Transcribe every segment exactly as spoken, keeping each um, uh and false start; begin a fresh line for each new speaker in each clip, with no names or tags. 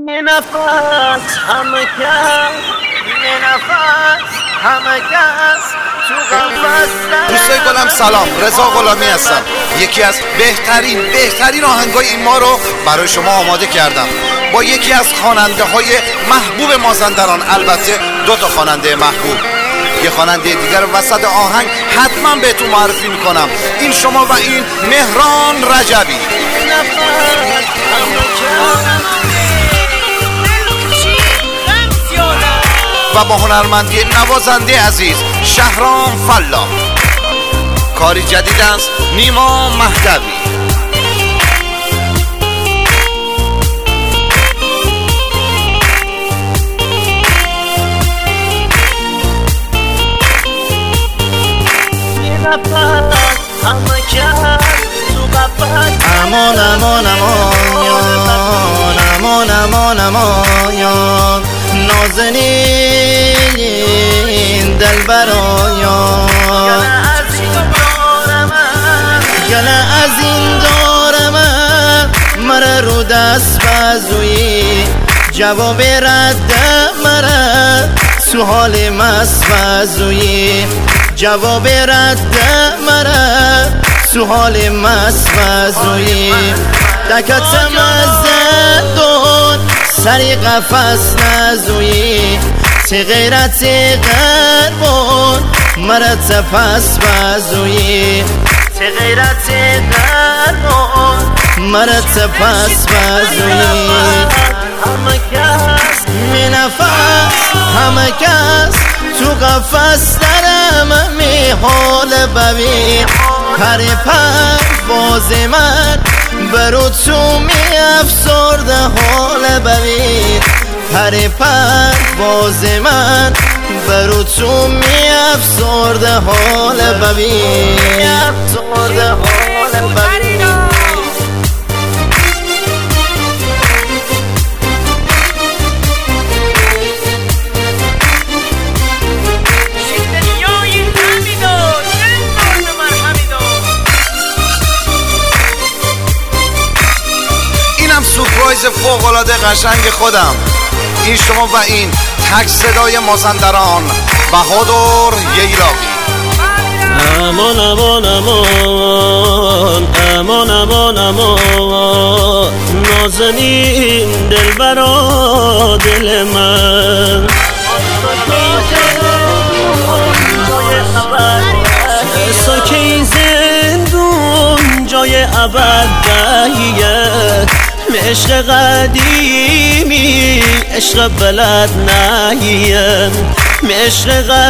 می نفس همه کس می نفس همه کس تو قفس.
دوستای گلم سلام، رضا غلامی هستم. یکی از بهترین بهترین آهنگای این ما رو برای شما آماده کردم با یکی از خواننده های محبوب مازندران. البته دو تا خواننده محبوب، یه خواننده دیگر وسط آهنگ حتما بهتون معرفی میکنم. این شما و این مهران رجبی و با هنرمندی نوازنده عزیز شهرام فلا. کاری جدید است نیما مهدوی.
امان امان امان امان امان امان نازنین دلبرایان گله از این دارم مرا رو دست بازویی جواب رد مرا تو حال مست بازویی جواب رد مرا تو حال مست بازویی دکتم از دون سری قفص نزویی تی غیرت قربون مرا تپس بازویی تی غیرت قربون مرا تپس بازویی همه کس می نفس همه کس تو قفص درم می حال ببین پر پرواز من برو تو می افسرده حال ببین پر پرواز من برو تو می افسرده حال ببین افسرده حال ببین.
سورپرایز فوق‌العاده قشنگ خودم. این شما و این تک صدای مازندران بهادر ییلاقی.
امان امان امان امان امان امان نازنین دلبرا دل من ساکه زندون جای ابد بهیت عشق قدیمی عشق بلد نهیم عشق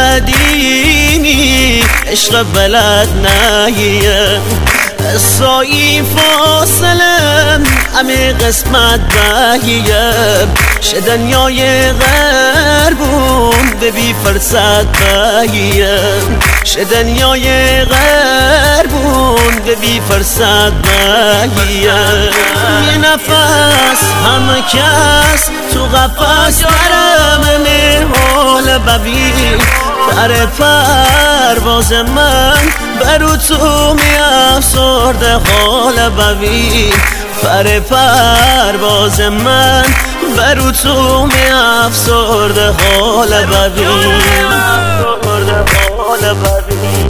قدیمی عشق بلد نهیم سایی فاصلم همه قسمت بهیم شه دنیای غربون به بی فرصت بهیم شه دنیای غربون به بی فرصت بهیم یه نفس همه کس تو قفص برم حال ببین پر پرواز من برو تو می افسرده حال ببین پر پرواز من برو تو می افسرده حال ببین افسرده حال ببین.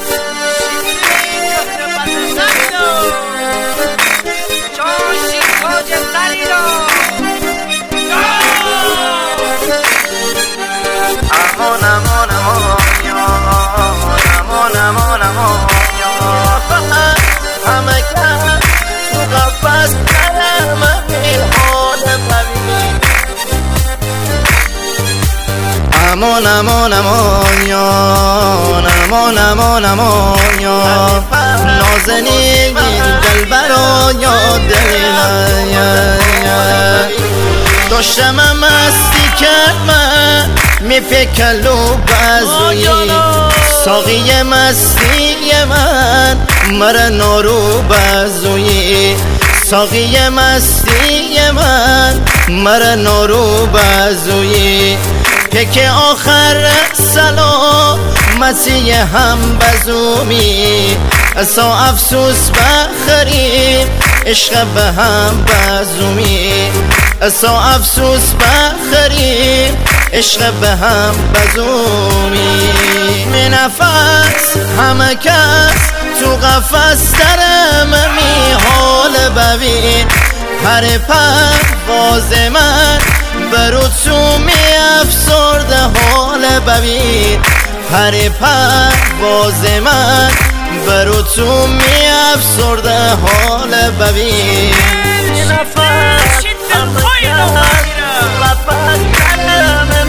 امان امان امان امان امان همه کس تو قفص درم این حال ببین. امان امان امان امان امان امان نازنین دلبرا یاد دل من داشتم مستی کرد من میپکلو بازویی ساقی مستی من مرا نارو بازویی ساقی مستی من مرا نارو بازویی پک آخر سلام مسیح هم بزومی اسا افسوس بخری عشق به هم بزومی اسا افسوس بخریم عشق به هم بزومی می نفس همه کس تو قفص درممی حال ببین پر پرواز من برو تو می افسرده حال ببین پر پرواز من برو تو می افسرده حال ببین نفس همه کس